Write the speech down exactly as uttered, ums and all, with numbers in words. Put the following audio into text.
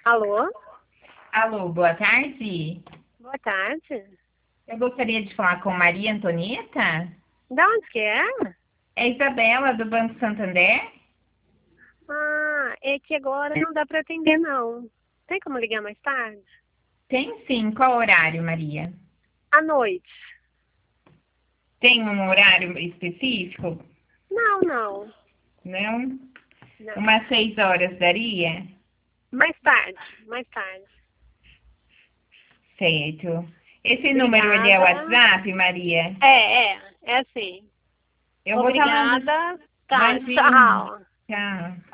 Alô? Alô, boa tarde. Boa tarde. Eu gostaria de falar com Maria Antonieta. Da onde que é? É Isabela, do Banco Santander? Ah, é que agora não dá para atender, não. Tem como ligar mais tarde? Tem sim. Qual horário, Maria? À noite. Tem um horário específico? Não, não. Não? Não. Umas seis horas daria? Mais tarde, mais tarde. Certo. Esse número, ele é Obrigada. WhatsApp, Maria? É, é, é assim. Eu vou estar mandando... Obrigada. Tá, Imagina. tchau. Tchau.